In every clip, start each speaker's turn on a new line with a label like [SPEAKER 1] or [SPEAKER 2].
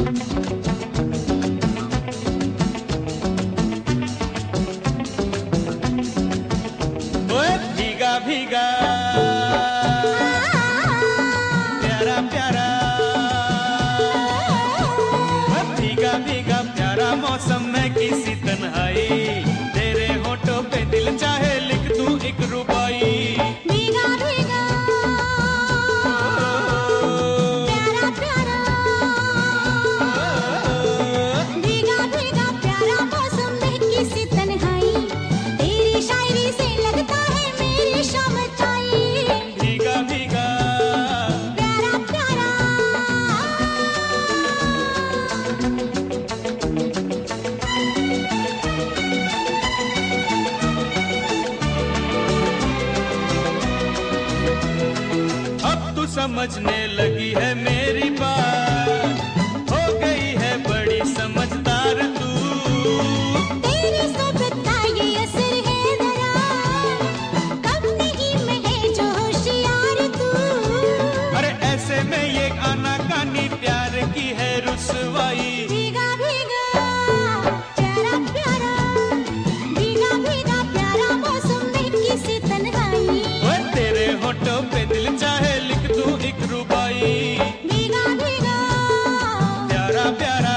[SPEAKER 1] ओए भीगा भीगा प्यारा प्यारा, भीगा भीगा प्यारा मौसम में किसी तन्हाई, तेरे होठों पे दिल चाहे लिख दूं एक रुबाई।
[SPEAKER 2] भीगा भीगा प्यारा प्यारा, भीगा भीगा प्यारा मौसम में किसी तन्हाई, तेरी शायरी से लगता है मेरी शाम आई।
[SPEAKER 1] भीगा भीगा
[SPEAKER 2] प्यारा प्यारा,
[SPEAKER 1] अब तू समझने लगी है मेरी बात, हो गई है बड़ी समझदार तू।
[SPEAKER 2] तेरी सोबत का ये असर है जरा, कम नहीं मैं है जो होशियार तू।
[SPEAKER 1] अरे ऐसे में ये आनाकानी प्यार की है रुसवाई।
[SPEAKER 2] भीगा भीगा प्यारा प्यारा, भीगा भीगा प्यारा मौसम में किसी तन्हाई,
[SPEAKER 1] ओए तेरे होठों पे दिल चाहे लिख दूं एक रुबाई।
[SPEAKER 2] भीगा भीगा
[SPEAKER 1] प्यारा प्यारा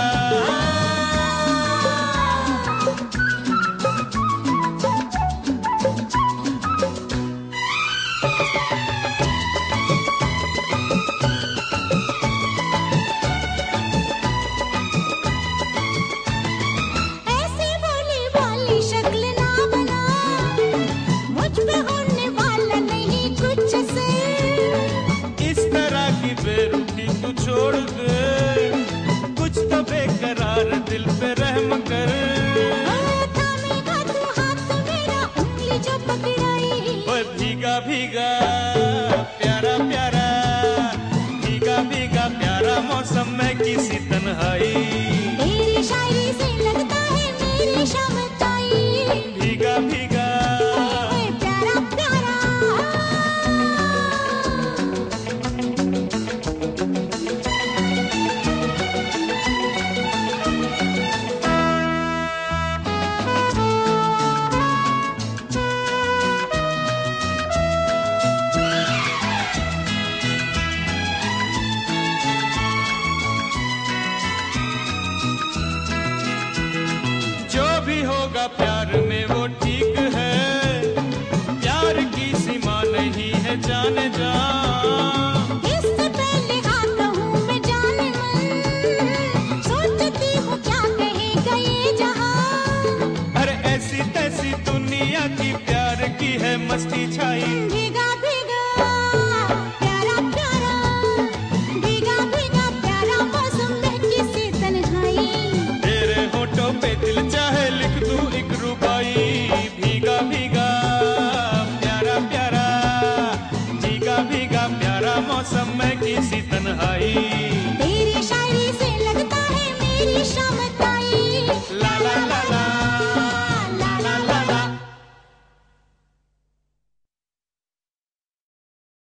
[SPEAKER 2] ऐसी भोली भाली शक्ल ना बना, मुझ पे होने वाला नहीं कुछ से।
[SPEAKER 1] इस तरह की बेरुखी तू छोड़ दे, कुछ तो बेकरार दिल पे रहम कर।
[SPEAKER 2] थामेगा तू हाथ मेरा उंगली जो पकड़ाई।
[SPEAKER 1] ओए भीगा भीगा प्यारा प्यारा, भीगा भीगा प्यारा मौसम में किसी तन्हाई,
[SPEAKER 2] तेरी शायरी से लगता है मेरी शाम आई।
[SPEAKER 1] भीगा भीगा
[SPEAKER 2] ओए प्यारा प्यारा,
[SPEAKER 1] जो भी होगा प्यार में वो ठीक है, प्यार की सीमा नहीं है जाने जा।
[SPEAKER 2] इससे पहले हाँ कहूँ मैं जाने मन, सोचती हूँ क्या कहेगा ये जहां।
[SPEAKER 1] अरे ऐसी तैसी दुनिया की प्यार की है मस्ती छाई।
[SPEAKER 2] भीगा भीगा प्यारा प्यारा, भीगा भीगा प्यारा मौसम में किसी तन्हाई,
[SPEAKER 1] तेरे होठों पे दिल चाहे लिख दूं एक रुबाई। भीगा भीगा प्यारा प्यारा, भीगा भीगा प्यारा मौसम में किसी